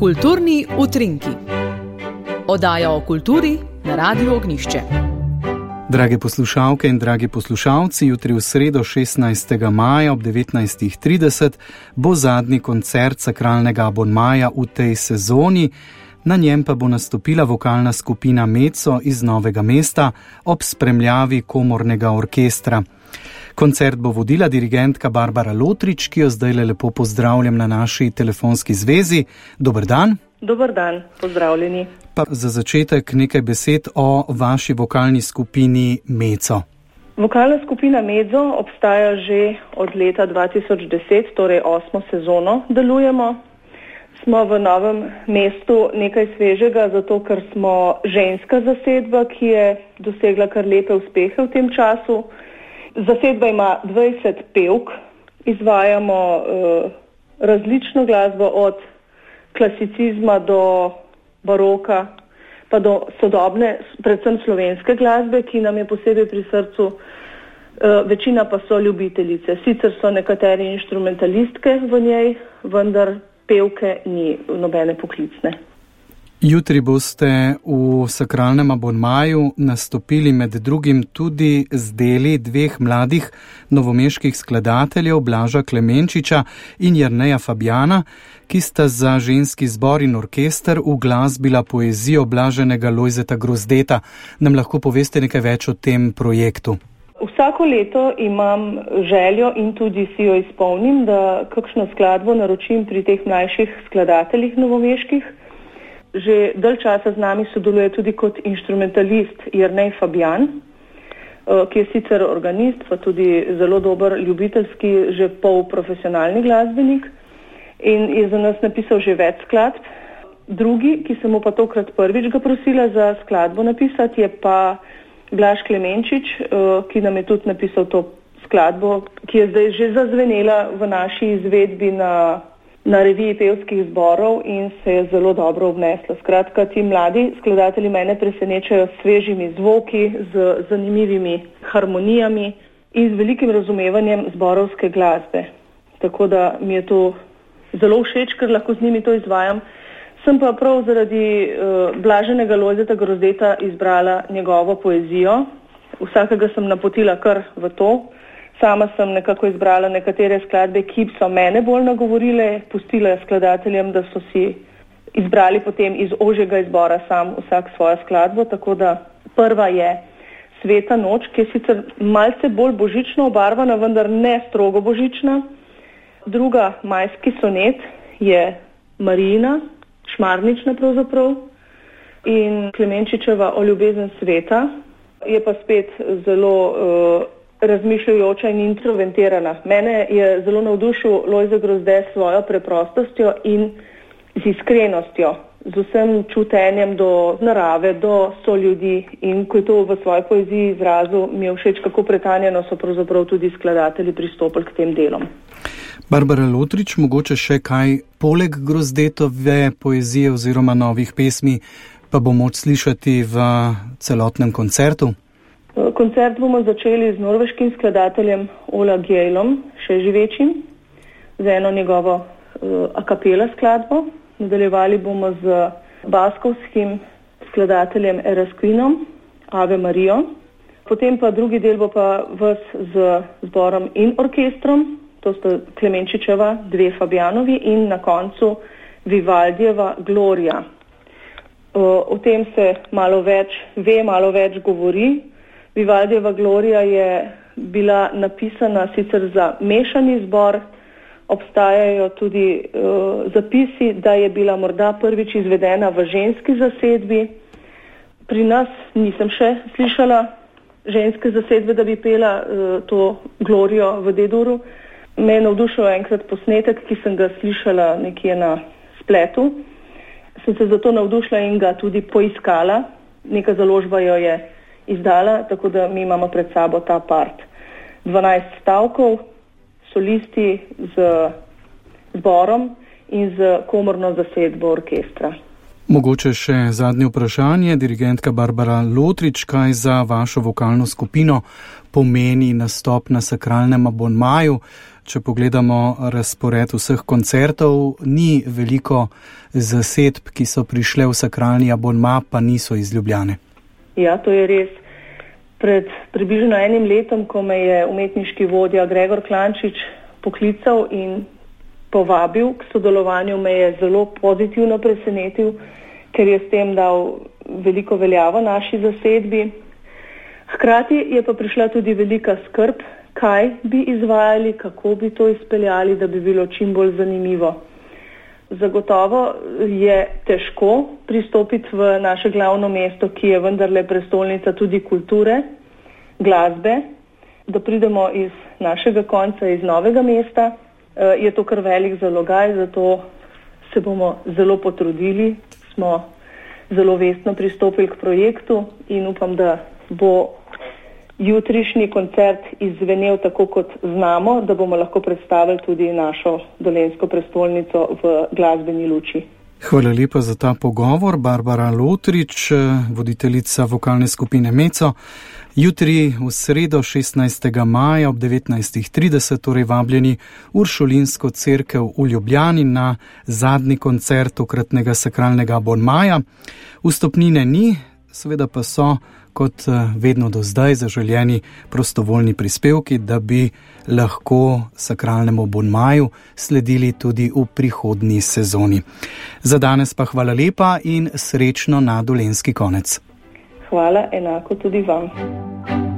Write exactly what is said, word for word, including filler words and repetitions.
Kulturni utrinki. Oddaja o kulturi na Radiu Ognjišče. Drage poslušalke in dragi poslušalci, jutri v sredo šestnajstega maja ob devetnajstih trideset bo zadnji koncert sakralnega abonmaja v tej sezoni. Na njem pa bo nastopila vokalna skupina Meco iz Novega mesta ob spremljavi komornega orkestra. Koncert bo vodila dirigentka Barbara Lotrič, ki jo zdaj lepo pozdravljam na naši telefonski zvezi. Dober dan. Dober dan, pozdravljeni. Pa za začetek nekaj besed o vaši vokalni skupini Meco. Vokalna skupina Meco obstaja že od leta dva tisoč deset, torej osmo sezono delujemo. Smo v Novem mestu nekaj svežega, zato ker smo ženska zasedba, ki je dosegla kar lepe uspehe v tem času. Zasedba ima dvajset pevk, izvajamo uh, različno glasbo od klasicizma do baroka, pa do sodobne, predvsem slovenske glasbe, ki nam je posebej pri srcu. Uh, večina pa so ljubiteljice. Sicer so nekatere inštrumentalistke v njej, vendar pevke ni nobene poklicne. Jutri boste v sakralnem abonmaju nastopili med drugim tudi z deli dveh mladih novomeških skladateljev, Blaža Klemenčiča in Jerneja Fabjana, ki sta za ženski zbor in orkester uglasbila poezijo blaženega Lojzeta Grozdeta. Nam lahko poveste nekaj več o tem projektu? Vsako leto imam željo in tudi si jo izpolnim, da kakšno skladbo naročim pri teh mlajših skladateljih novomeških. Že dalj časa z nami sodeluje tudi kot inštrumentalist Jernej Fabjan, ki je sicer organist, pa tudi zelo dober ljubiteljski, že polprofesionalni glasbenik in je za nas napisal že več skladb. Drugi, ki sem mu pa tokrat prvič ga prosila za skladbo napisati, je pa Blaž Klemenčič, ki nam je tudi napisal to skladbo, ki je zdaj že zazvenela v naši izvedbi na na reviji pevskih zborov in se je zelo dobro obnesla. Skratka, ti mladi skladatelji mene presenečajo s svežimi zvoki, z zanimivimi harmonijami in z velikim razumevanjem zborovske glasbe. Tako da mi je to zelo všeč, ker lahko z njimi to izvajam. Sem pa prav zaradi uh, blaženega Lojzeta Grozdeta izbrala njegovo poezijo. Vsakega sem napotila kar v to. Sama sem nekako izbrala nekatere skladbe, ki so mene bolj nagovorile, pustila skladateljem, da so si izbrali potem iz ožjega izbora sam vsak svojo skladbo. Tako da prva je Sveta noč, ki je sicer malce bolj božično obarvana, vendar ne strogo božična. Druga, Majski sonet, je Marijina, šmarnična pravzaprav. In Klemenčičeva O ljubezen sveta je pa spet zelo uh, razmišljajoča in introvertirana. Mene je zelo navdušil Lojze Grozde s svojo preprostostjo in z iskrenostjo, z vsem čutenjem do narave, do soljudi, in ko je to v svoji poeziji izrazil, mi je všeč, kako pretanjeno so pravzaprav tudi skladatelji pristopili k tem delom. Barbara Lotrič, mogoče še kaj poleg Grozdetove poezije oziroma novih pesmi pa bo moč slišati v celotnem koncertu? Koncert bomo začeli z norveškim skladateljem Ola Gjejlom, še živečim, z eno njegovo uh, a capella skladbo. Nadaljevali bomo z baskovskim skladateljem Erasquinom, Ave Marijo. Potem pa drugi del bo pa ves z zborom in orkestrom, to sta Klemenčičeva, dve Fabjanovi in na koncu Vivaldijeva Gloria. Uh, o tem se malo več ve, malo več govori. Vivaldijeva Gloria je bila napisana sicer za mešani zbor, obstajajo tudi uh, zapisi, da je bila morda prvič izvedena v ženski zasedbi. Pri nas nisem še slišala ženske zasedbe, da bi pela uh, to Glorijo v D-duru. Me je navdušil enkrat posnetek, ki sem ga slišala nekje na spletu. Sem se zato navdušila in ga tudi poiskala. Neka založba jo je izdala, tako da mi imamo pred sabo ta part. dvanajst stavkov, solisti z zborom in z komorno zasedbo orkestra. Mogoče še zadnje vprašanje, dirigentka Barbara Lotrič, kaj za vašo vokalno skupino pomeni nastop na sakralnem abonmaju? Če pogledamo razpored vseh koncertov, ni veliko zasedb, ki so prišle v sakralni abonma, pa niso iz Ljubljane. Ja, to je res. Pred približno enim letom, ko me je umetniški vodja Gregor Klančič poklical in povabil k sodelovanju, me je zelo pozitivno presenetil, ker je s tem dal veliko veljavo naši zasedbi. Hkrati je pa prišla tudi velika skrb, kaj bi izvajali, kako bi to izpeljali, da bi bilo čim bolj zanimivo. Zagotovo je težko pristopiti v naše glavno mesto, ki je vendarle prestolnica tudi kulture, glasbe, da pridemo iz našega konca, iz Novega mesta. Je to kar velik zalogaj, zato se bomo zelo potrudili, smo zelo vestno pristopili k projektu in upam, da bo jutrišnji koncert izvenel tako, kot znamo, da bomo lahko predstavili tudi našo dolenjsko prestolnico v glasbeni luči. Hvala lepa za ta pogovor. Barbara Lotrič, voditeljica vokalne skupine Meco. Jutri v sredo šestnajstega maja ob devetnajstih trideset, torej vabljeni Uršulinsko cerkev v Ljubljani na zadnji koncert tokratnega sakralnega abonmaja. Vstopnine ni, seveda pa so, kot vedno do zdaj, zaželjeni prostovoljni prispevki, da bi lahko sakralnemu abonmaju sledili tudi v prihodnji sezoni. Za danes pa hvala lepa in srečno na dolenjski konec. Hvala, enako tudi vam.